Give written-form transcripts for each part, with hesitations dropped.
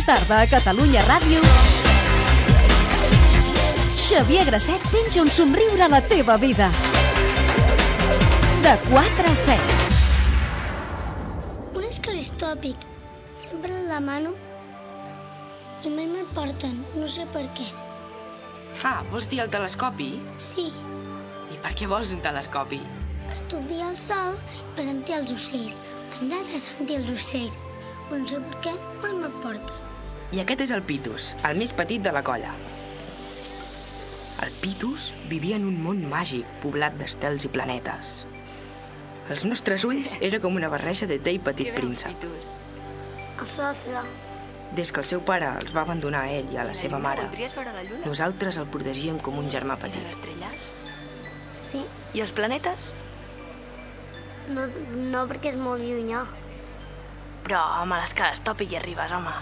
tarda a Catalunya Ràdio, Xavier Grasset penja un somriure a la teva vida. De 4 a 7. Un escalistòpic. Sempre el demano i mai me'l porten, no sé per què. Vols dir el telescopi? Sí, I per què vols un telescopi? estudiar el sol i per sentir els ocells. M'agrada sentir els ocells, però no sé per què mai me'l porten. I aquest és el Pitus, el més petit de la colla. El Pitus vivia en un món màgic poblat d'estels i planetes. Els nostres ulls era com una barreja de té i petit príncep. Des que el seu pare els va abandonar a ell i a la seva mare, nosaltres el protegíem com un germà petit. Sí, I els planetes? no perquè és molt llunyà. Però amb l'escalastòpic hi arribes, home.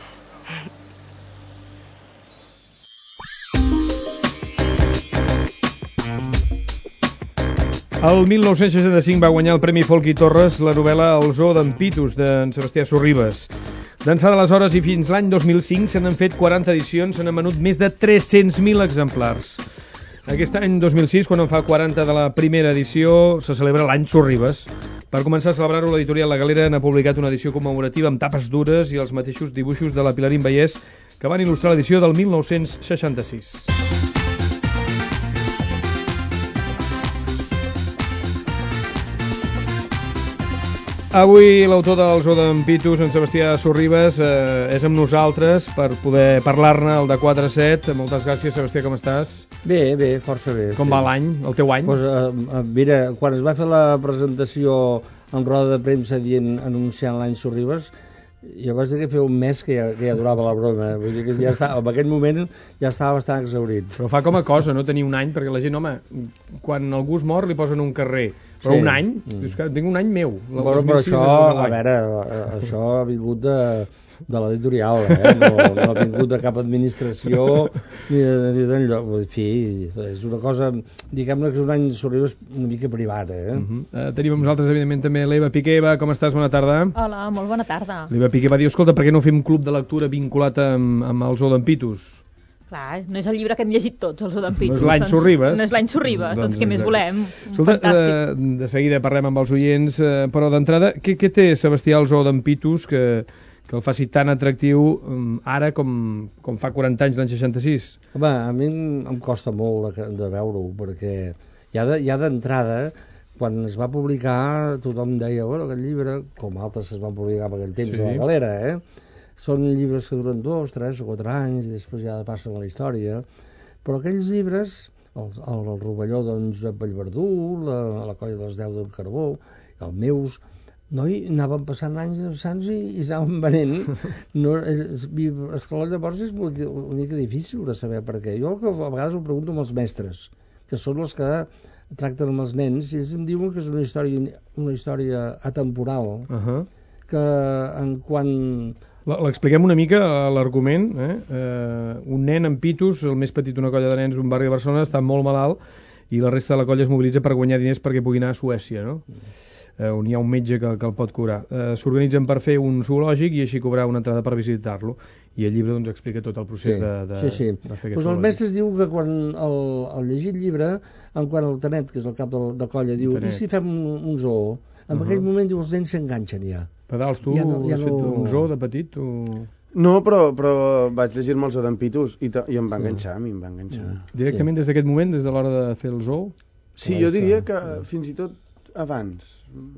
El 1965 va guanyar el Premi Folchi Torres la novel·la El zoo d'en Pitus, d'en Sebastià Sorribes. D'ençà d'aleshores i fins l'any 2005 se n'han fet 40 edicions, se n'han venut més de 300.000 exemplars. Aquest any 2006, quan en fa 40 de la primera edició, se celebra l'any Sorribes. Per començar a celebrar-ho, l'editorial La Galera n'ha publicat una edició commemorativa amb tapes dures i els mateixos dibuixos de la Pilarín Vallès que van il·lustrar l'edició del 1966. Avui l'autor del zoo d'en Pitus, en Sebastià Sorribes, és amb nosaltres per poder parlar-ne el de 4 a 7. Moltes gràcies, Sebastià, com estàs? Bé, força bé. Com va l'any, el teu any? Pues, mira, quan es va fer la presentació en roda de premsa anunciant l'any Sorribes, jo vaig dir que feia un mes que ja durava la broma. Vull dir que ja estava, en aquell moment ja estava bastant exhaurit. Però fa com a cosa, no tenir un any, perquè la gent, home, quan algú es mor li posen un carrer. Però sí. Un any, dius que tinc un any meu. Bueno, però això, a veure, això ha vingut de l'editorial, no ha vingut de cap administració ni d'enlloc. En fi, és una cosa, diguem-ne que és un any Sorribes una mica privat, Tenim amb nosaltres, evidentment, també l'Eva Piqué. Eva, com estàs? Bona tarda. Hola, molt bona tarda. L'Eva Piqué va dir, escolta, per què no fem un club de lectura vinculat amb el zoo d'en Pitus? Clar, no és el llibre que hem llegit tots, el zoo d'en Pitus. No és l'any Sorribes. No és l'any Sorribes, doncs què més volem? Escolta, de seguida parlem amb els oients, però d'entrada, què té, Sebastià, el zoo d'en Pitus que el faci tan atractiu ara com fa 40 anys, l'any 66? Home, a mi em costa molt de veure-ho, perquè ja d'entrada, quan es va publicar, tothom deia, bueno, aquest llibre, com altres que es van publicar en aquell temps, sí. A la Galera, són llibres que duren 2, 3 o 4 anys i després ja passen a la història, però aquells llibres, el Rovelló d'en Josep Vallverdú, la Colla dels 10 d'en Carbó, els meus, anaven passant anys sants i s'anaven venent. Esclar, llavors és una mica difícil de saber per què. Jo el que a vegades ho pregunto amb els mestres, que són els que tracten amb els nens, i ells em diuen que és una història atemporal, que en quan... L'expliquem una mica, l'argument. Un nen amb Pitus, el més petit d'una colla de nens d'un barri de Barcelona, està molt malalt i la resta de la colla es mobilitza per guanyar diners perquè pugui anar a Suècia, no? On hi ha un metge que el pot curar. S'organitzen per fer un zoològic i així cobrar una entrada per visitar-lo. I el llibre doncs, explica tot el procés de fer aquest zoològic. El mestre diu que quan el llegir el llibre, quan el Tanet, que és el cap de colla, diu, i si fem un zoo? En aquell moment, diu, els nens s'enganxen ja. Pedals, tu has fet un zoo de petit? No, però vaig llegir-me el zoo d'en Pitus i em va enganxar, Directament des d'aquest moment, des de l'hora de fer el zoo? Sí, jo diria que fins i tot abans.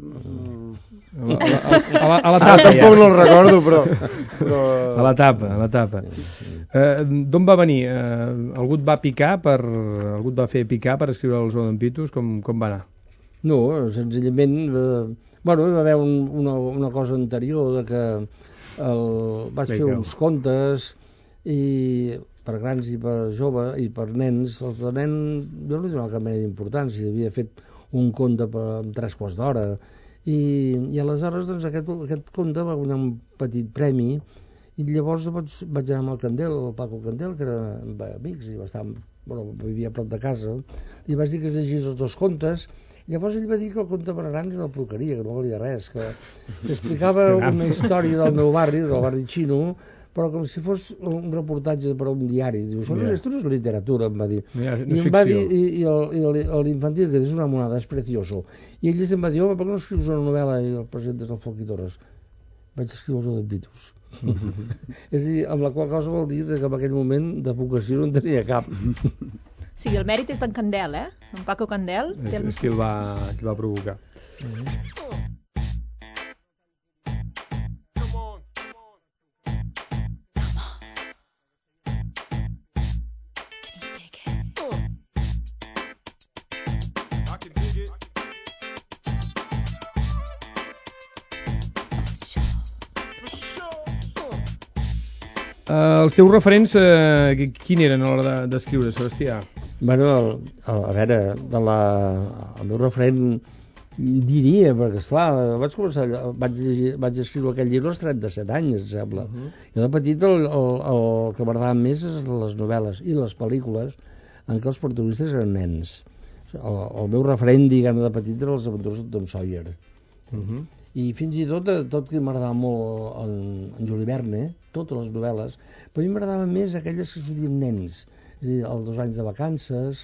A la tapa, tampoc no el recordo, però... A la tapa. D'on va venir? Algú et va fer picar per escriure el zoo d'en Pitus? Com va anar? No, senzillament... hi va haver una cosa anterior de que vaig fer uns contes i per grans i per joves i per nens. Els de nen jo no li donava cap mena d'importància, havia fet un conte amb 3 quarts d'hora i aleshores doncs, aquest conte va guanyar un petit premi i llavors vaig anar amb el Candel, el Paco Candel, que era amics i vivia a prop de casa, i vaig dir que es llegís els 2 contes. Llavors ell va dir que el conte Bararang era una porqueria, que no valia res, que explicava una història del meu barri, del barri xino, però com si fos un reportatge per a un diari. Diu, esto no és literatura, em va dir. No I és em va ficció. dir, i l'infantil, que és una monada, és precioso. I ell em va dir, home, per què no escrius una novel·la i el presentes al Folch i Torres? Vaig escriure els Odempitus. És a dir, amb la qual cosa vol dir que en aquell moment de vocació no en tenia cap. O sigui, el mèrit és d'en Candel, En Paco Candel. És qui el va provocar. Els teus referents, quin eren a l'hora d'escriure, Sebastià? Bueno, a veure, el meu referent diria, perquè esclar, vaig escriure aquell llibre als 37 anys, em sembla. Jo de petit el que m'agradava més és les novel·les i les pel·lícules en què els protagonistes eren nens. El meu referent, diguem, de petit eren les aventures de Tom Sawyer. I fins i tot que m'agradava molt en Juli Verne, totes les novel·les, però a mi m'agradaven més aquelles que s'ho diuen nens, és a dir, els 2 anys de vacances,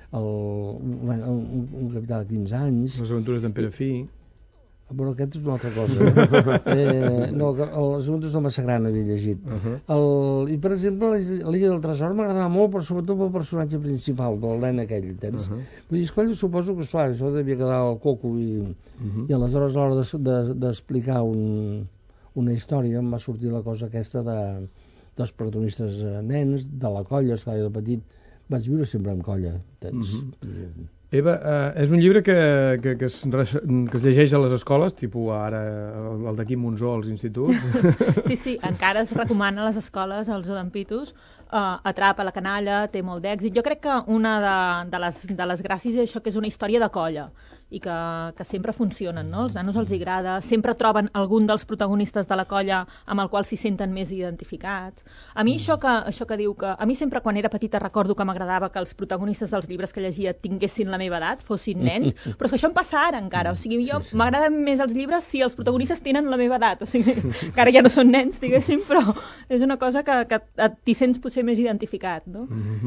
un capità de 15 anys... Les aventures d'en Perafí... Bueno, aquest és una altra cosa. No, les aventures del Massagrana havia llegit. I, per exemple, l'Illa del Tresor m'agradava molt, però sobretot pel personatge principal, del nen aquell, entens? Vull dir, escolta, suposo que, esclar, això devia quedar al coco i aleshores a l'hora d'explicar una història em va sortir la cosa aquesta dels protagonistes nens, de la colla, esclar, jo de petit vaig viure sempre en colla, entens? Eva, és un llibre que es llegeix a les escoles, tipus ara el d'aquí Monzó als instituts? Sí, encara es recomana a les escoles els Odempitus, atrapa la canalla, té molt d'èxit. Jo crec que una de les gràcies és això, que és una història de colla i que sempre funcionen, no? Els nanos els agrada, sempre troben algun dels protagonistes de la colla amb el qual s'hi senten més identificats. A mi això que diu que... A mi sempre quan era petita recordo que m'agradava que els protagonistes dels llibres que llegia tinguessin la meva edat, fossin nens, però és que això em passa ara encara, o sigui, m'agraden més els llibres si els protagonistes tenen la meva edat, o sigui, que ara ja no són nens, diguéssim, però és una cosa que t'hi sents potser més identificat, no?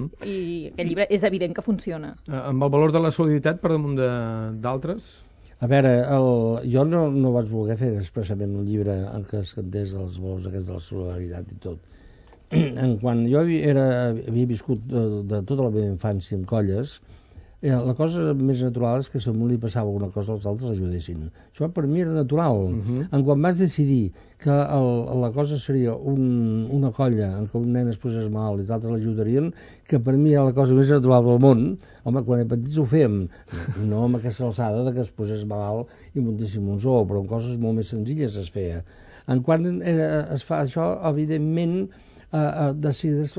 I aquest llibre és evident que funciona. Amb el valor de la solidaritat per damunt d'altres? A veure, jo no vaig voler fer expressament un llibre en què es cantés els valors aquests de la solidaritat i tot. Quan jo havia viscut de tota la meva infància en colles, la cosa més natural és que si a un li passava alguna cosa els altres l'ajudessin. Això per mi era natural. Quan vas decidir que la cosa seria una colla en què un nen es posés malalt i els altres l'ajudarien, que per mi era la cosa més natural del món, home, quan era petits ho fèiem, no amb aquesta alçada de que es posés malalt i muntéssim un zoo, però en coses molt més senzilles es feia. Quan es fa això, evidentment, de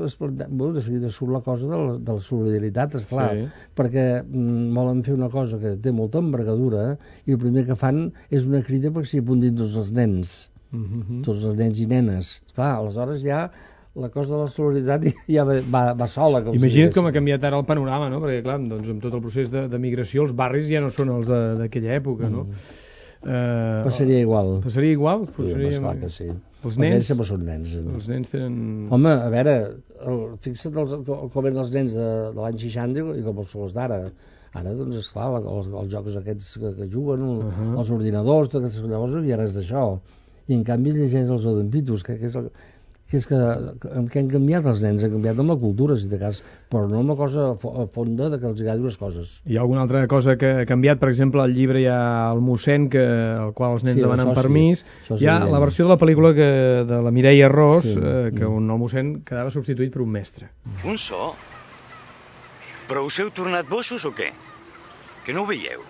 seguida surt la cosa de la solidaritat, esclar, perquè volen fer una cosa que té molta envergadura i el primer que fan és una crida perquè s'hi apuntin tots els nens, tots els nens i nenes. Esclar, aleshores ja la cosa de la solidaritat ja va sola. Imagina't com ha canviat ara el panorama, no? Perquè clar, doncs, amb tot el procés de migració els barris ja no són els d'aquella època, no? Passaria igual. Passaria igual? Esclar que sí. Els nens sempre són nens. Els nens tenen... Home, a veure, fixa't com eren els nens de l'any 60 i com els sols d'ara. Ara, doncs, esclar, els jocs aquests que juguen, els ordinadors, llavors no hi ha res d'això. I en canvi es llegeix els Odempitus, que és que han canviat els nens, han canviat amb la cultura, si de cas, però no amb la cosa fonda de que els agradi les coses. Hi ha alguna altra cosa que ha canviat? Per exemple, al llibre hi ha el mossèn, al qual els nens demanen permís. Hi ha la versió de la pel·lícula de la Mireia Ros, on el mossèn quedava substituït per un mestre. Un so? Però us heu tornat boixos o què? Que no ho veieu?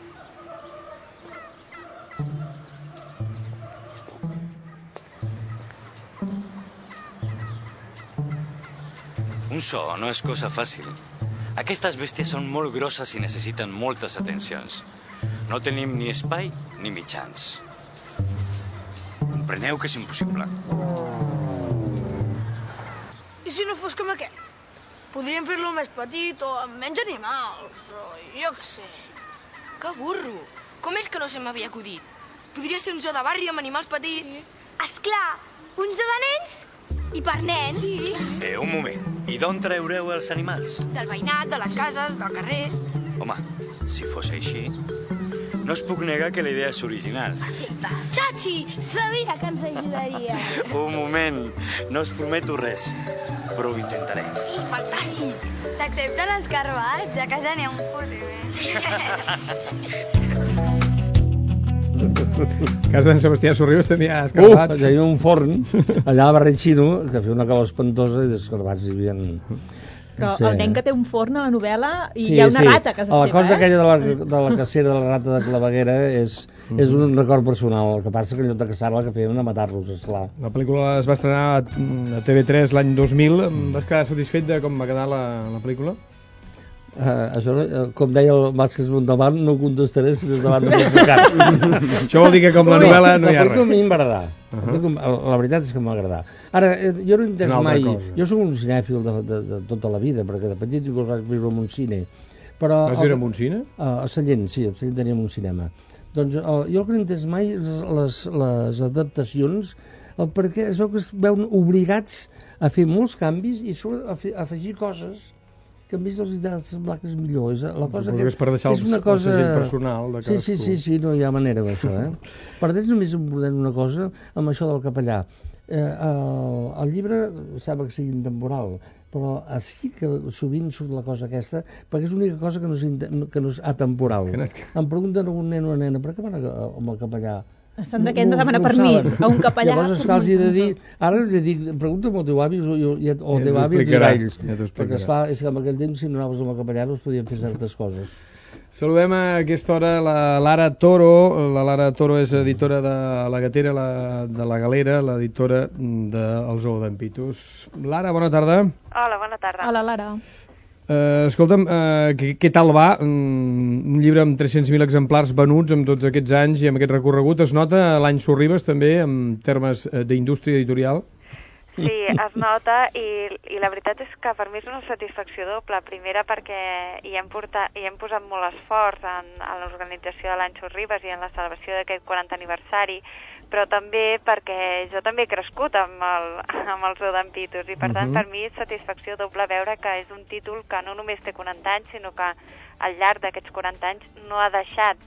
Un so no és cosa fàcil. Aquestes bèsties són molt grosses i necessiten moltes atencions. No tenim ni espai ni mitjans. Compreneu que és impossible. I si no fos com aquest? Podríem fer-lo més petit o amb menys animals, o jo què sé. Que burro! Com és que no se m'havia acudit? Podria ser un zoo de barri amb animals petits. Sí. Esclar, un zoo de nens I per nens? Sí. Un moment. I d'on traureu els animals? Del veïnat, de les cases, del carrer. Home, si fos així, no us puc negar que la idea és original. Chachi, sabia que ens ajudaries. Un moment, no us prometo res, però ho intentaré. Sí, fantàstic. S'accepten els carbats? A casa n'hi ha un fotimer. A casa d'en Sebastià Sorribes també hi ha escarbats. Hi havia un forn, allà a Barretxino, que feia una calor espantosa i d'escarbats hi havia... Però el nen que té un forn a la novel·la i hi ha una rata a casa seva, La cosa aquella de la cacera de la rata de Claveguera és un record personal. El que passa que en lloc de caçar-la que feien a matar-los, esclar. La pel·lícula es va estrenar a TV3 l'any 2000. Vas quedar satisfet de com va quedar la pel·lícula? Això, com deia el Vázquez Montalbán, no contestaré si des davant de l'advocat. Això vol dir que com la novel·la no hi ha res. La pel·lícula a mi m'ha agradat. La veritat és que m'ha agradat. Ara, jo no he entès mai... Jo soc un cinèfil de tota la vida, perquè de petit jo vaig viure en un cine. Vas viure en un cine? A Sallent, sí, a Sallent teníem un cinema. Doncs jo el que no he entès mai les adaptacions, perquè es veu que es veuen obligats a fer molts canvis i a afegir coses que a més els ha de semblar que és millor. La cosa que és per deixar el segell personal de cadascú. Sí, no hi ha manera d'això, Per tant, només em volem una cosa amb això del capellà. El llibre sembla que sigui intemporal, però sí que sovint surt la cosa aquesta, perquè és l'única cosa que no és atemporal. Em pregunten a un nen o una nena, per què van amb el capellà? S'han de demanar permís a un capellà. Llavors els he de dir, ara els he dit, pregunta'm al teu avi o teu avi et dirà ells, perquè esclar, és que en aquell temps si no anaves amb el capellà no es podien fer certes coses. Saludem a aquesta hora la Lara Toro. La Lara Toro és editora de La Gatera, de La Galera, l'editora del Zoo d'en Pitus. Lara, bona tarda. Hola, bona tarda. Hola, Lara. Escolta'm, què tal va? Un llibre amb 300.000 exemplars venuts amb tots aquests anys i amb aquest recorregut. Es nota l'any Sorribes també en termes d'indústria editorial? Sí, es nota i la veritat és que per mi és una satisfacció doble. Primera perquè hi hem posat molt esforç en l'organització de l'any Sorribes i en la celebració d'aquest 40 aniversari, però també perquè jo també he crescut amb el Zoo d'en Pitus i per tant per mi és satisfacció doble veure que és un títol que no només té 40 anys sinó que al llarg d'aquests 40 anys no ha deixat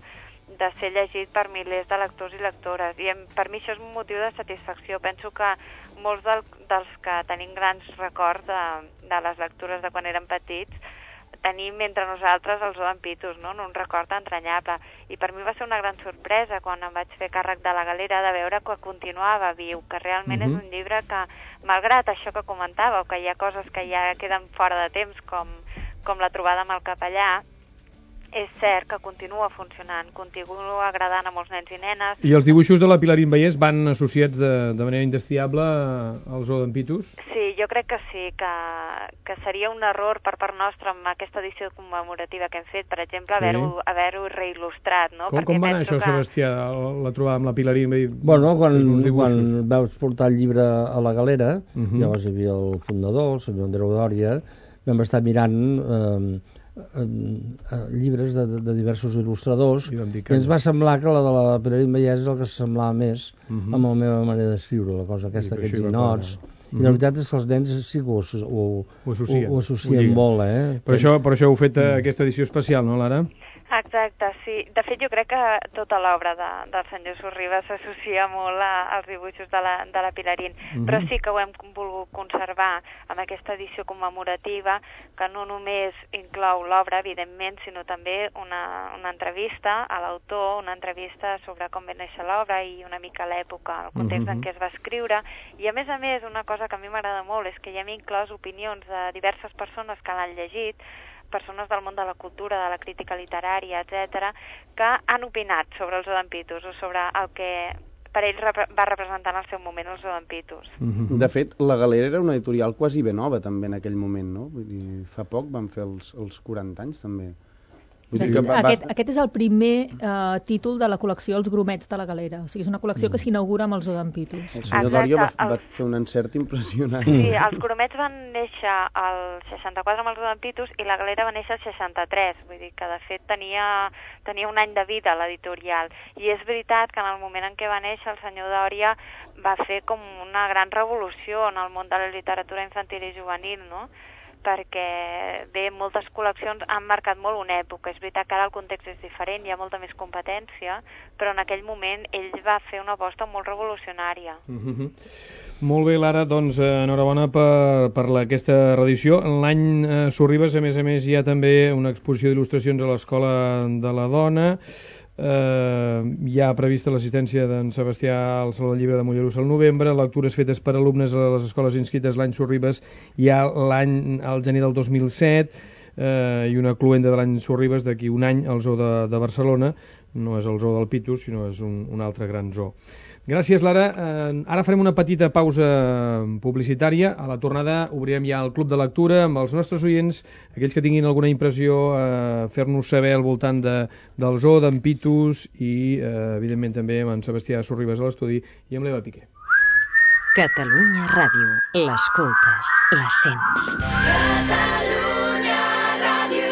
de ser llegit per milers de lectors i lectores i per mi això és un motiu de satisfacció. Penso que molts dels que tenim grans records de les lectures de quan érem petits tenim entre nosaltres el Zoo d'en Pitus, no? Un record entranyable. I per mi va ser una gran sorpresa quan em vaig fer càrrec de La Galera de veure que continuava viu, que realment és un llibre que, malgrat això que comentàveu, que hi ha coses que ja queden fora de temps, com la trobada amb el capellà, és cert que continua funcionant, continua agradant a molts nens i nenes. I els dibuixos de la Pilarín Vallès van associats de manera indestriable al Zoo d'en Pitus? Sí, jo crec que sí, que seria un error per part nostra amb aquesta edició commemorativa que hem fet, per exemple, haver-ho reil·lustrat, no? Com va anar això, Sebastià, la trobada amb la Pilarín? Bueno, quan vaig portar el llibre a La Galera, llavors hi havia el fundador, el senyor Andreu Dòria, vam estar mirant llibres de diversos il·lustradors i ens va semblar que la de la Pilarín Vallès és el que s'assemblava més amb la meva manera d'escriure, la cosa aquesta, aquests ninots. I la veritat és que els nens sí que ho associen molt, Per això heu fet aquesta edició especial, no, Lara? Exacte, sí. De fet, jo crec que tota l'obra del senyor Sorribes s'associa molt als dibuixos de la Pilarín, però sí que ho hem volgut conservar amb aquesta edició commemorativa, que no només inclou l'obra, evidentment, sinó també una entrevista a l'autor, una entrevista sobre com va néixer l'obra i una mica l'època, el context en què es va escriure, i a més, una cosa que a mi m'agrada molt és que hi hem inclòs opinions de diverses persones que l'han llegit, persones del món de la cultura, de la crítica literària, etc., que han opinat sobre el Zoo d'en Pitus o sobre el que per ells va representar en el seu moment el Zoo d'en Pitus. De fet, La Galera era una editorial quasi ben nova també en aquell moment, no? Vull dir, fa poc van fer els 40 anys també. Aquest és el primer títol de la col·lecció Els gromets de la galera. O sigui, és una col·lecció que s'inaugura amb els Zoo d'en Pitus. El senyor Dòria va fer un encert impressionant. Sí, els gromets van néixer al 64 amb els Zoo d'en Pitus i la galera va néixer al 63. Vull dir que, de fet, tenia un any de vida l'editorial. I és veritat que en el moment en què va néixer el senyor Dòria va fer com una gran revolució en el món de la literatura infantil i juvenil, no? Perquè bé, moltes col·leccions han marcat molt una època. És veritat que ara el context és diferent, hi ha molta més competència, però en aquell moment ell va fer una aposta molt revolucionària. Molt bé, Lara, doncs enhorabona per aquesta reedició. L'any Sorribes, a més, hi ha també una exposició d'il·lustracions a l'Escola de la Dona. Hi ha prevista l'assistència d'en Sebastià al Saló del Llibre de Mollerussa al novembre, lectures fetes per alumnes a les escoles inscrites l'any Sorribes hi ha al gener del 2007 i una cluenda de l'any Sorribes d'aquí un any al Zoo de Barcelona. No és el Zoo del Pitus, sinó és un altre gran zoo. Gràcies, Lara. Ara farem una petita pausa publicitària. A la tornada obrirem ja el Club de Lectura amb els nostres oients, aquells que tinguin alguna impressió, fer-nos saber al voltant del Zoo d'en Pitus i, evidentment, també amb en Sebastià Sorribes a l'estudi i amb l'Eva Piqué. Catalunya Ràdio. L'escoltes, la sents. Catalunya Ràdio.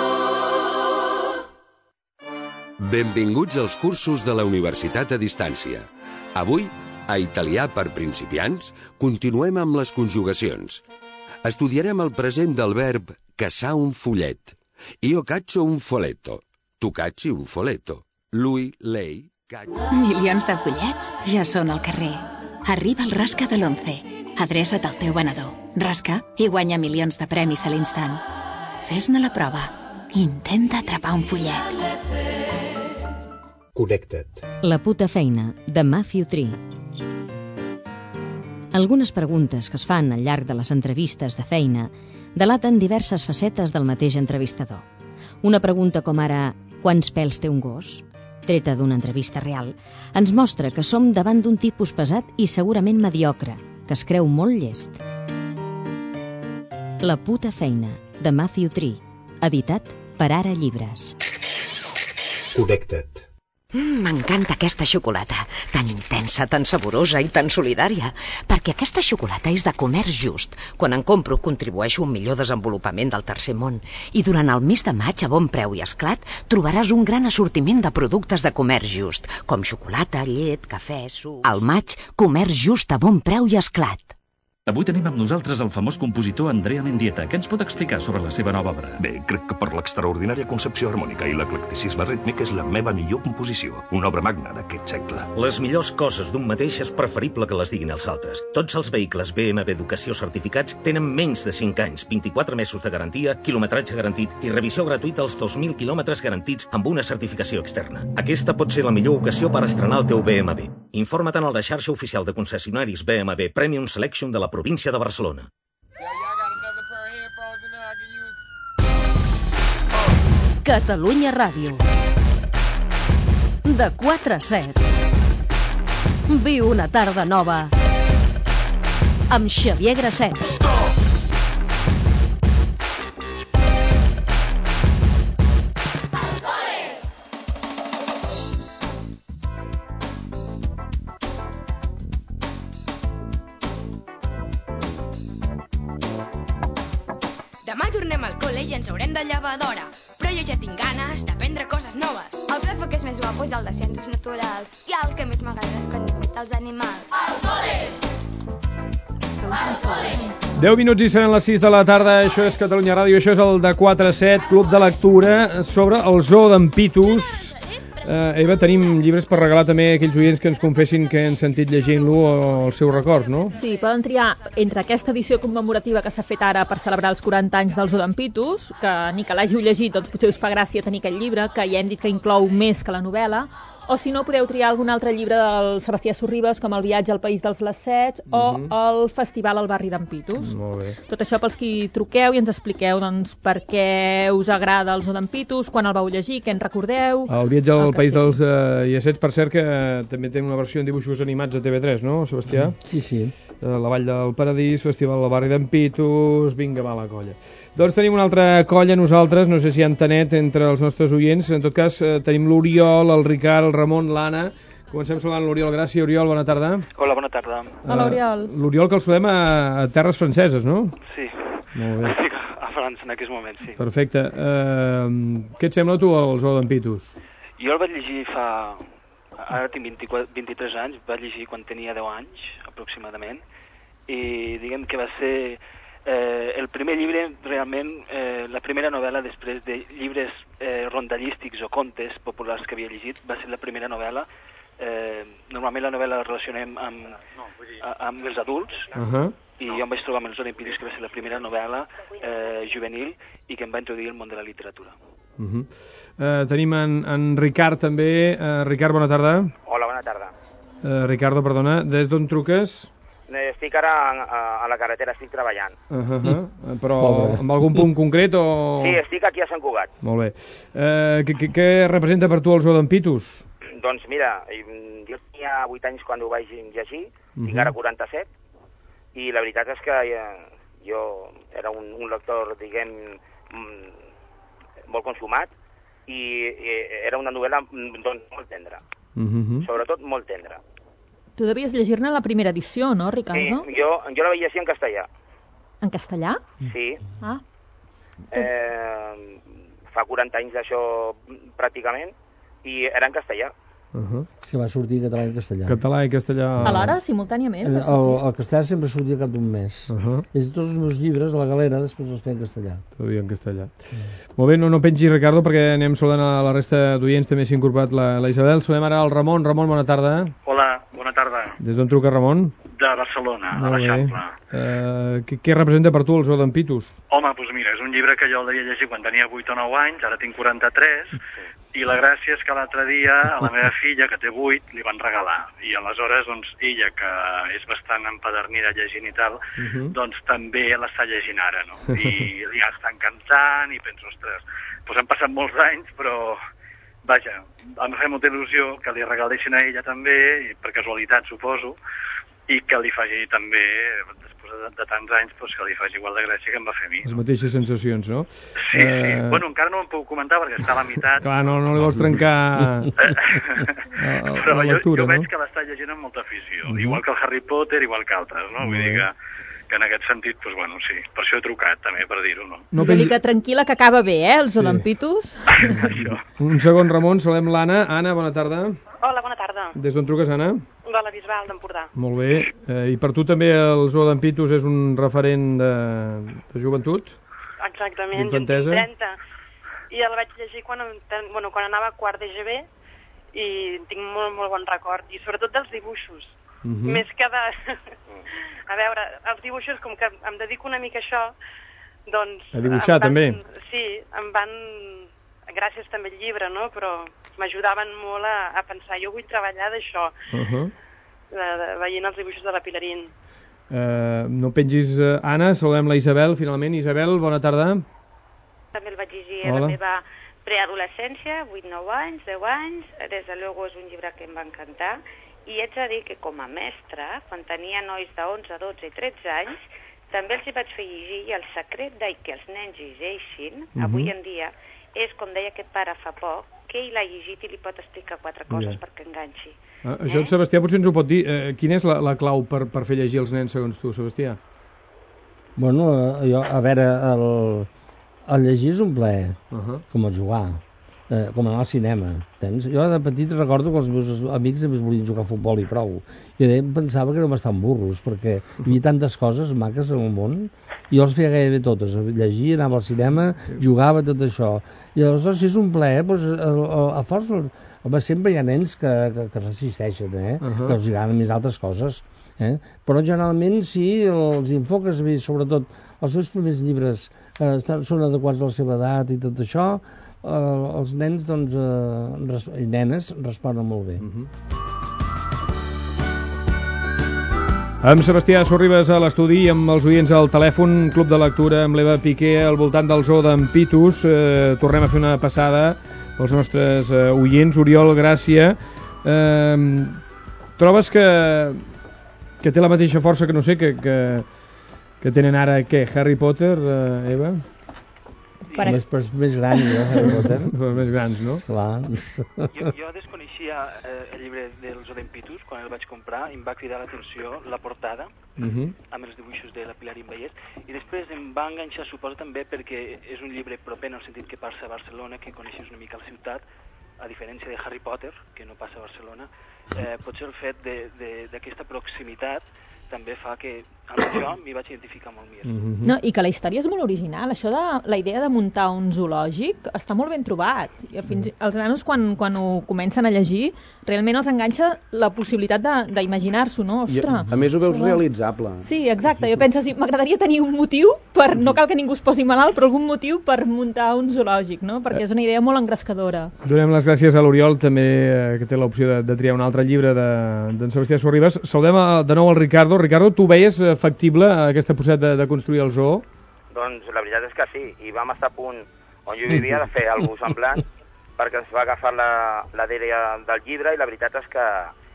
Benvinguts als cursos de la Universitat a Distància. Avui, a Italià per principiants, continuem amb les conjugacions. Estudiarem el present del verb caçar un follet. Io caccio un folletto. Tu cacci un folletto. Lui, lei, caccia... Milions de follets ja són al carrer. Arriba el Rasca de l'11. Adreça't al teu venedor. Rasca i guanya milions de premis a l'instant. Fes-ne la prova. Intenta atrapar un follet. Connecta't. La puta feina, de Matthew Tree. Algunes preguntes que es fan al llarg de les entrevistes de feina delaten diverses facetes del mateix entrevistador. Una pregunta com ara «Quants pèls té un gos?», treta d'una entrevista real, ens mostra que som davant d'un tipus pesat i segurament mediocre, que es creu molt llest. La puta feina, de Matthew Tree, editat per Ara Llibres. Connecta't. M'encanta aquesta xocolata, tan intensa, tan saborosa i tan solidària, perquè aquesta xocolata és de comerç just. Quan en compro contribueixo a un millor desenvolupament del tercer món. I durant el mes de maig, a bon preu i esclat, trobaràs un gran assortiment de productes de comerç just, com xocolata, llet, cafè, sucs... Al maig, comerç just a bon preu i esclat. Avui tenim amb nosaltres el famós compositor Andrea Mendieta. Què ens pot explicar sobre la seva nova obra? Bé, crec que per l'extraordinària concepció harmònica i l'eclecticisme rítmic és la meva millor composició. Una obra magna d'aquest segle. Les millors coses d'un mateix és preferible que les diguin els altres. Tots els vehicles BMW Educació certificats tenen menys de 5 anys, 24 mesos de garantia, quilometratge garantit i revisió gratuïta als 2.000 quilòmetres garantits amb una certificació externa. Aquesta pot ser la millor ocasió per estrenar el teu BMW. Informa't en la xarxa oficial de concessionaris BMW Premium Selection de la província de Barcelona. Catalunya Ràdio. De 4 a 7. Viu una tarda nova amb Xavier Grassets. Demà tornem al col·le i ens haurem de llevar d'hora, però jo ja tinc ganes d'aprendre coses noves. El profe que és més guapo és el de Ciències Naturals i el que més m'agrada és quan imita els animals. Al col·le! Al col·le! 10 minuts i seran les 6 de la tarda, això és Catalunya Ràdio, això és el de 4 a 7, Club de Lectura, sobre el Zoo d'en Pitus. Eva, tenim llibres per regalar també a aquells oients que ens confessin que han sentit llegint-lo o els seus records, no? Sí, poden triar entre aquesta edició commemorativa que s'ha fet ara per celebrar els 40 anys del Zoo d'en Pitus, que ni que l'hàgiu llegit, doncs potser us fa gràcia tenir aquest llibre, que ja hem dit que inclou més que la novel·la, o si no, podeu triar algun altre llibre del Sebastià Sorribes, com El viatge al país dels lacets o El festival al barri d'en Pitus. Molt bé. Tot això pels qui truqueu i ens expliqueu doncs, per què us agrada el Zoo d'en Pitus, quan el vau llegir, què en recordeu... El viatge al país dels llacets, per cert, que també té una versió en dibuixos animats a TV3, no, Sebastià? Sí, sí. La Vall del Paradís, Festival al barri d'en Pitus, vinga, va la colla. Doncs tenim una altra colla nosaltres, no sé si hi ha Tanet entre els nostres oients. En tot cas, tenim l'Oriol, el Ricard, el Ramon, l'Anna. Comencem saludant l'Oriol. Gràcies, Oriol, bona tarda. Hola, bona tarda. Hola, Oriol. L'Oriol que el saludem a terres franceses, no? Sí. Molt bé. Estic a França en aquest moment, sí. Perfecte. Què et sembla tu, el Zoo d'en Pitus? Jo el vaig llegir fa... Ara tinc 23 anys, vaig llegir quan tenia 10 anys, aproximadament, i diguem que va ser el primer llibre, realment, la primera novel·la després de llibres rondallístics o contes populars que havia llegit, va ser la primera novel·la. Normalment la novel·la la relacionem amb els adults, i jo em vaig trobar amb els Zoo d'en Pitus, que va ser la primera novel·la juvenil i que em va introduir al món de la literatura. Tenim en Ricard també. Ricard, bona tarda. Hola, bona tarda. Ricardo, perdona, des d'on truques? Estic ara a la carretera, estic treballant. Però amb algun punt concret o...? Sí, estic aquí a Sant Cugat. Molt bé. Què representa per tu el Zoo d'en Pitus? Doncs mira, jo tenia 8 anys quan ho vaig llegir, tinc ara 47, i la veritat és que jo era un lector, diguem, molt consumat, i era una novel·la doncs, molt tendra, sobretot molt tendra. Tu devies llegir-ne la primera edició, no, Ricardo? Sí, jo la vaig llegir en castellà. En castellà? Sí. Ah. Fa 40 anys d'això pràcticament, i era en castellà. És que va sortir català i castellà. Català i castellà... Alhora, simultàniament? El castellà sempre sortia cap d'un mes. És tots els meus llibres, a la galera, després els feien en castellà. Tot en castellà. Molt bé, no pengi, Ricardo, perquè anem saludant a la resta d'oients, també s'ha incorporat la Isabel. Saludem ara al Ramon. Ramon, bona tarda. Hola, bona tarda. Des d'on truca, Ramon? De Barcelona, a l'Eixample. Què representa per tu el Zoo d'en Pitus? Home, doncs mira, és un llibre que jo el devia llegir quan tenia 8 o 9 anys, ara tinc 43, i la gràcia és que l'altre dia a la meva filla, que té 8, li van regalar. I aleshores, doncs, ella, que és bastant empadernida llegint i tal, doncs també l'està llegint ara, no? I li està encantant i penso, ostres, doncs han passat molts anys, però, vaja, em fa molta il·lusió que li regalessin a ella també, i per casualitat, suposo, i que li faci també, després de tants anys, doncs que li faci igual de gràcia que em va fer a mi. Les mateixes sensacions, no? Sí. Bueno, encara no em puc comentar perquè està a la meitat. Clar, no li vols trencar però la lectura, jo veig que l'està llegint amb molta afició, igual que el Harry Potter, igual que altres, no? Vull dir que en aquest sentit, doncs bueno, sí, per això he trucat també, per dir-ho, no? Digue-li que tranquil·la, que acaba bé, el Zoo d'en Pitus. Un segon, Ramon, saludem l'Anna. Anna, bona tarda. Hola, bona tarda. Des d'on truques, Anna? De la Bisbal d'Empordà. Molt bé. I per tu també el Zoo d'en Pitus és un referent de joventut? Exactament, d'infantesa? jo en tinc 30. I el vaig llegir quan anava a quart d'EGB i tinc molt, molt bon record. I sobretot dels dibuixos. Més que de... A veure, els dibuixos, com que em dedico una mica a això, doncs... A dibuixar, també? Sí, em van... Gràcies també al llibre, no? Però m'ajudaven molt a pensar, jo vull treballar d'això, veient els dibuixos de la Pilarín. No pengis, Anna, saludem la Isabel, finalment. Isabel, bona tarda. També el vaig llegir a la meva preadolescència, 8-9 anys, 10 anys, des de luego és un llibre que em va encantar, i haig de dir que com a mestra, quan tenia nois de 11, 12 i 13 anys, també els hi vaig fer llegir El secret de que els nens llegeixin, avui en dia, és, com deia aquest pare fa poc, que ell l'ha llegit i li pot explicar 4 coses perquè enganxi. Això en Sebastià potser ens ho pot dir. Quina és la clau per fer llegir els nens, segons tu, Sebastià? Bueno, a veure, el llegir és un plaer, com el jugar, com anar al cinema. Tens? Jo de petit recordo que els meus amics només volien jugar a futbol i prou. Jo pensava que érem bastant burros, perquè hi havia tantes coses maques en el món, i jo els feia gairebé totes. Llegia, anava al cinema, jugava, tot això. I aleshores, si és un plaer, doncs, a força... Sempre hi ha nens que resisteixen, que els agraden més altres coses. Però generalment, si els enfoques bé, sobretot els seus primers llibres són adequats a la seva edat i tot això, els nens i nenes responen molt bé. Amb Sebastià Sorribes a l'estudi, amb els oients al telèfon, Club de Lectura, amb l'Eva Piqué al voltant del Zoo d'en Pitus. Tornem a fer una passada pels nostres oients. Oriol, Gràcia, trobes que té la mateixa força que, no sé, que tenen ara, què, Harry Potter, Eva? Més grans, Harry Potter. Més grans, no? Clar. Jo desconeixia el llibre del Zo d'Empitus quan el vaig comprar i em va cridar l'atenció la portada amb els dibuixos de la Pilar Invallés i després em va enganxar, suposo també perquè és un llibre proper en el sentit que passa a Barcelona, que coneixes una mica la ciutat, a diferència de Harry Potter, que no passa a Barcelona. Potser el fet d'aquesta proximitat també fa que amb això m'hi vaig identificar molt més. No, i que la història és molt original. Això de la idea de muntar un zoològic està molt ben trobat. Els nanos, quan ho comencen a llegir, realment els enganxa la possibilitat d'imaginar-s'ho, no? Ostres! A més, ho veus realitzable. Sí, exacte. Jo penso, m'agradaria tenir un motiu per, no cal que ningú es posi malalt, però algun motiu per muntar un zoològic, no? Perquè és una idea molt engrescadora. Donem les gràcies a l'Oriol, també, que té l'opció de triar un altre llibre d'en Sebastià Sorribas. Saludem de nou al Ricardo. Ricardo, tu veies factible aquesta possibilitat de construir el zoo? Doncs la veritat és que sí, i vam estar a punt on jo vivia de fer alguna cosa semblant perquè ens va agafar la dèria del llibre i la veritat és que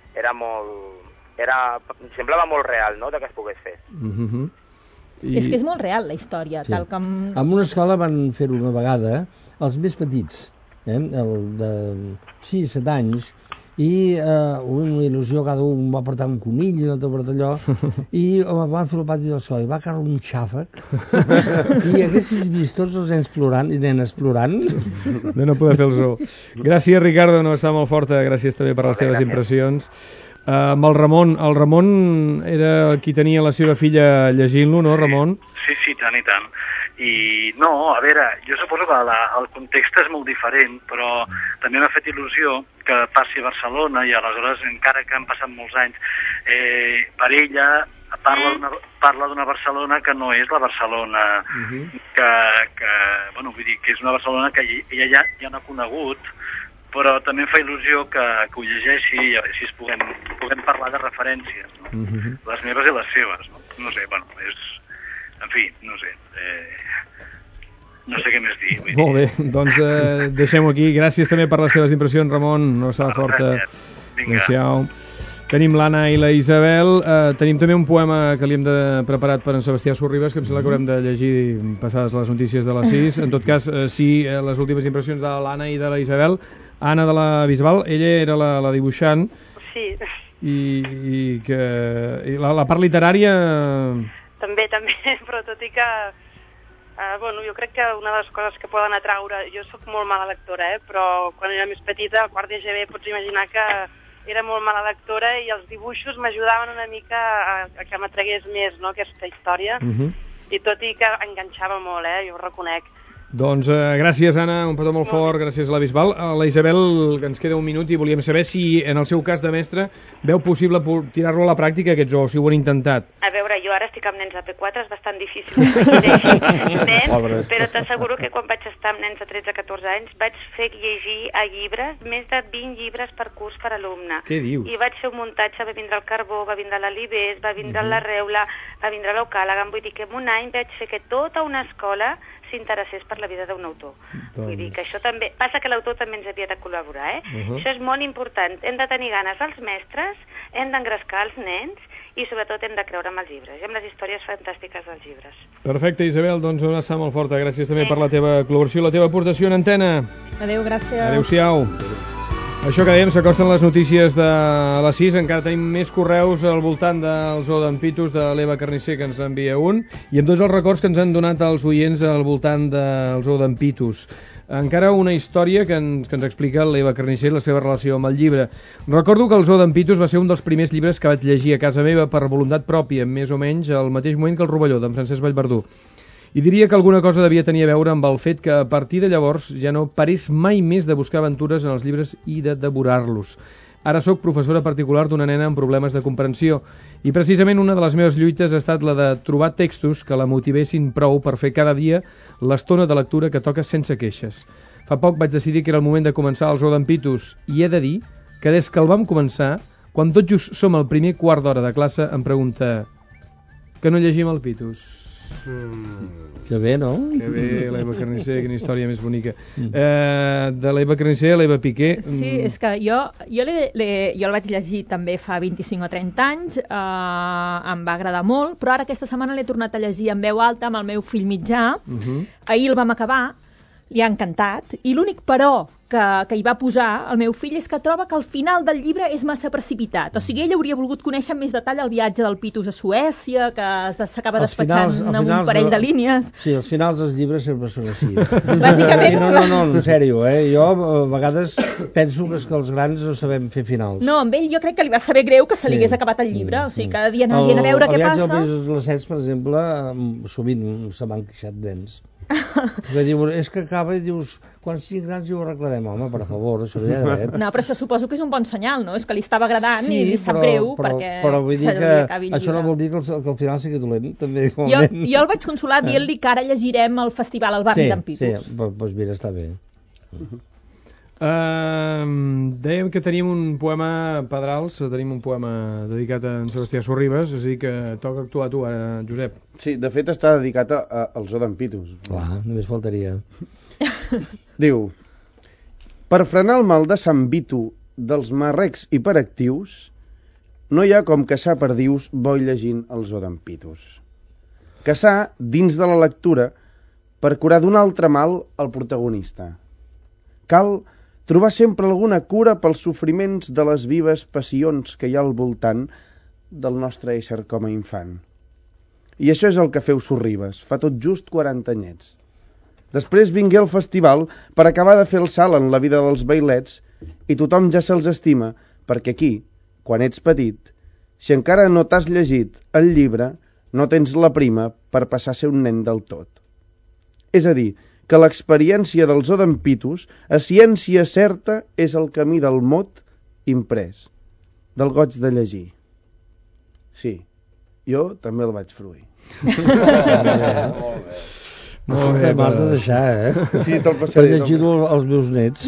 semblava molt real, no?, que es pogués fer. És que és molt real la història, tal com... En una escola van fer-ho una vegada, els més petits, el de 6-7 anys, i una il·lusió, cada un va portar un conill i un altre portar allò, i van fer el pati del sol, i va caure un xàfec, i haguessis vist tots els nens plorant i nenes plorant. De no poder fer el zoo. Gràcies, Ricardo, no està molt forta, gràcies també per les teves impressions. Amb el Ramon era qui tenia la seva filla llegint-lo, no, Ramon? Sí, tant i tant. I no, a veure, jo suposo que el context és molt diferent, però també m'ha fet il·lusió que passi a Barcelona i aleshores, encara que han passat molts anys, per ella parla d'una Barcelona que no és la Barcelona que vull dir, que és una Barcelona que ella ja no ha conegut, però també em fa il·lusió que ho llegeixi i així puguem parlar de referències, no? Les meves i les seves, no sé, en fi, no sé. No sé què més dir. Molt bé, doncs deixem-ho aquí. Gràcies també per les seves impressions, Ramon. No s'ha de forta. Adéu-siau. Tenim l'Anna i la Isabel. Tenim també un poema que li hem preparat per en Sebastià Sorribas, que em sembla que haurem de llegir passades les notícies de les 6. En tot cas, sí, les últimes impressions de l'Anna i de la Isabel. Anna de la Bisbal, ella era la dibuixant. Sí. I la part literària... També, però tot i que... jo crec que una de les coses que poden atraure... Jo sóc molt mala lectora, però quan era més petita, al quart de GB, pots imaginar que era molt mala lectora i els dibuixos m'ajudaven una mica a que m'atragués més, no?, aquesta història. I tot i que enganxava molt, jo ho reconec. Doncs gràcies, Anna, un petó molt fort, gràcies a la Bisbal. A la Isabel, que ens queda un minut i volíem saber si, en el seu cas de mestre, veu possible tirar-lo a la pràctica aquest zoo, si ho han intentat. A veure, jo ara estic amb nens de P4, és bastant difícil llegir nens, però t'asseguro que quan vaig estar amb nens de 13-14 anys vaig fer llegir a llibres, més de 20 llibres per curs per alumne. Què dius? I vaig fer un muntatge, va vindre el Carbó, va vindre l'Alibés, va vindre la Reula, va vindre l'Ocàlaga, vull dir que en un any vaig fer que tota una escola s'interessés per la vida d'un autor. Vull dir que això també... Passa que l'autor també ens havia de col·laborar, Això és molt important. Hem de tenir ganes als mestres, hem d'engrescar els nens i sobretot hem de creure en els llibres i amb les històries fantàstiques dels llibres. Perfecte, Isabel, doncs una abraçada molt forta. Gràcies també per la teva col·laboració i la teva aportació en antena. Adéu, gràcies. Adéu-siau. Això que dèiem, s'acosten les notícies de les 6, encara tenim més correus al voltant del zoo d'en Pitus, de l'Eva Carnisser, que ens envia un, i amb tots els records que ens han donat els oients al voltant del zoo d'en Pitus. Encara una història que ens explica l'Eva Carnisser i la seva relació amb el llibre. Recordo que el zoo d'en Pitus va ser un dels primers llibres que vaig llegir a casa meva per voluntat pròpia, més o menys al mateix moment que el Rovelló, d'en Francesc Vallverdú. I diria que alguna cosa devia tenir a veure amb el fet que a partir de llavors ja no parés mai més de buscar aventures en els llibres i de devorar-los. Ara sóc professora particular d'una nena amb problemes de comprensió i precisament una de les meves lluites ha estat la de trobar textos que la motivessin prou per fer cada dia l'estona de lectura que toca sense queixes. Fa poc vaig decidir que era el moment de començar el zoo d'en Pitus i he de dir que des que el vam començar, quan tot just som al primer quart d'hora de classe, em pregunta: que no llegim el Pitus? Que bé, no? Que bé, l'Eva Carnisser, quina història més bonica. De l'Eva Carnisser a l'Eva Piqué. Sí, és que jo el vaig llegir també fa 25 o 30 anys, em va agradar molt, però ara aquesta setmana l'he tornat a llegir en veu alta amb el meu fill mitjà. Ahir el vam acabar, li ha encantat, i l'únic però que hi va posar el meu fill és que troba que el final del llibre és massa precipitat. O sigui, ell hauria volgut conèixer amb més detall el viatge del Pitus a Suècia, que s'acaba despatxant amb un parell de línies. Sí, els finals dels llibres sempre són així. Bàsicament... No, en sèrio, Jo a vegades penso que els grans no sabem fer finals. No, amb ell jo crec que li va saber greu que se li hagués acabat el llibre. O sigui, cada dia anant a veure què passa. El viatge dels adolescents, per exemple, sovint se m'han queixat nens. És que acaba i dius, quan siguin grans ja ho arreglarem, home, per favor, això ja de dret. No, però això suposo que és un bon senyal, no? És que li estava agradant i li sap greu perquè però vull dir que això no vol dir que al final sigui dolent, també. Jo el vaig consolar dient-li que ara llegirem el festival al barri d'en Pitus. Sí, doncs mira, està bé. Dèiem que tenim un poema, Pedrals, tenim un poema dedicat a en Sebastià Sorribes, és a dir que toca actuar tu ara, Josep. Sí, de fet està dedicat al zoo d'en Pitus. Clar, només faltaria. Diu: per frenar el mal de Sant Vito dels marrecs hiperactius, no hi ha com caçar perdius bo llegint el zoo d'en Pitus. Caçar dins de la lectura per curar d'un altre mal al protagonista. Cal trobar sempre alguna cura pels sofriments de les vives passions que hi ha al voltant del nostre ésser com a infant. I això és el que feu Sorribes, fa tot just 40 anyets. Després vingué el festival per acabar de fer el salt en la vida dels bailets i tothom ja se'ls estima, perquè aquí, quan ets petit, si encara no t'has llegit el llibre, no tens la prima per passar a ser un nen del tot. És a dir, que l'experiència del zoo d'en Pitus, a ciència certa, és el camí del mot imprès, del goig de llegir. Sí, jo també el vaig fruir. Molt bé, m'has de deixar, Sí, te'l passaré. Per llegir-ho als meus nets.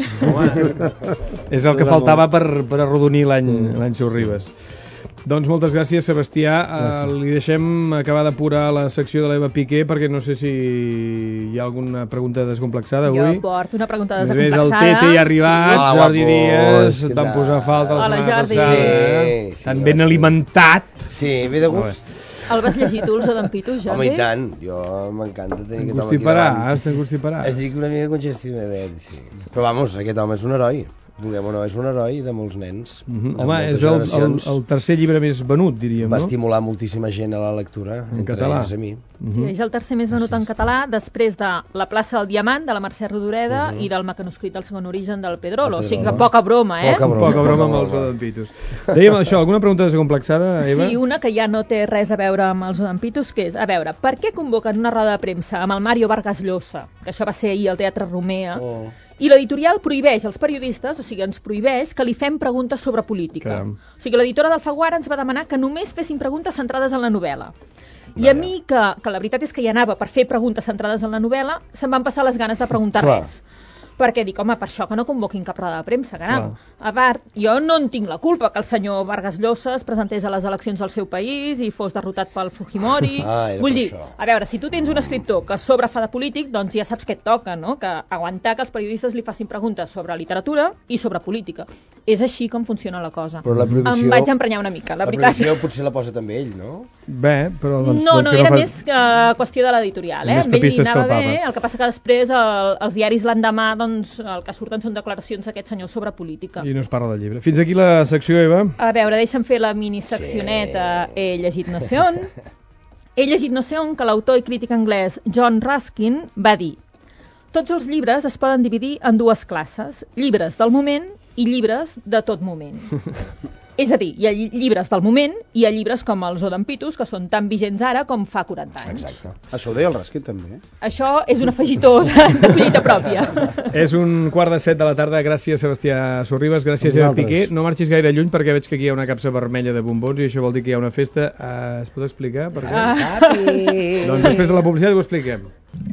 És el que faltava per arrodonir l'any Sorribes. Doncs moltes gràcies, Sebastià. Li deixem acabar d'apurar la secció de l'Eva Piqué, perquè no sé si hi ha alguna pregunta descomplexada avui. Jo porto una pregunta descomplexada. El Tete hi ha arribat, Jordi Díaz, et van posar falta la setmana passada. Tan ben alimentat. Sí, ve de gust. El vas llegir tu, el zoo d'en Pitus, Jordi? Home, i tant. Jo m'encanta tenir aquest home aquí davant. T'encostiparàs. Es dic una mica congestionadet, sí. Però vamos, aquest home és un heroi. Vulguem o no, és un heroi de molts nens. Home, és el tercer llibre més venut, diríem, no? Va estimular moltíssima gent a la lectura, entre ells a mi. Sí, és el tercer més venut en català, després de La plaça del Diamant, de la Mercè Rodoreda, i del mecanoscrit del segon origen del Pedrolo. O sigui que poca broma, Poca broma amb el zoo d'en Pitus. Dèiem això, alguna pregunta descomplexada, Eva? Sí, una que ja no té res a veure amb el zoo d'en Pitus, que és, a veure, per què convoquen una roda de premsa amb el Mario Vargas Llosa, que això va ser ahir al Teatre Romea, i l'editorial prohibeix als periodistes, o sigui, ens prohibeix que li fem preguntes sobre política. Caram. O sigui, l'editora d'Alfaguara ens va demanar que només féssim preguntes centrades en la novel·la. I a mi, que la veritat és que hi anava per fer preguntes centrades en la novel·la, se'm van passar les ganes de preguntar res. Perquè dic, home, per això que no convoquin cap roda de premsa, caram. A part, jo no en tinc la culpa que el senyor Vargas Llosa es presentés a les eleccions del seu país i fos derrotat pel Fujimori. Vull dir, a veure, si tu tens un escriptor que sobre fa de polític, doncs ja saps què et toca, no? Que aguantar que els periodistes li facin preguntes sobre literatura i sobre política. És així com funciona la cosa. Però la prohibició... Em vaig emprenyar una mica, la veritat. La prohibició potser la posa també ell, no? Bé, però... No, era més que qüestió de l'editorial, Amb ell hi anava bé, el que passa que després els diaris l'endemà, doncs, el que surten són declaracions d'aquest senyor sobre política. I no es parla del llibre. Fins aquí la secció, Eva. A veure, deixa'm fer la miniseccioneta. He llegit no sé on. He llegit no sé on que l'autor i crític anglès John Ruskin va dir: tots els llibres es poden dividir en dues classes, llibres del moment i llibres de tot moment. És a dir, hi ha llibres del moment i hi ha llibres com el zoo d'en Pitus, que són tan vigents ara com fa 40 anys. Exacte. Això ho deia el Ruskin, també. Això és un afegitó de collita pròpia. És 1:45 de la tarda. Gràcies, Sebastià Sorribes. Gràcies, Eva Piqué. No marxis gaire lluny perquè veig que aquí hi ha una capsa vermella de bombons i això vol dir que hi ha una festa. Es pot explicar per què? Doncs després de la publicitat ho expliquem.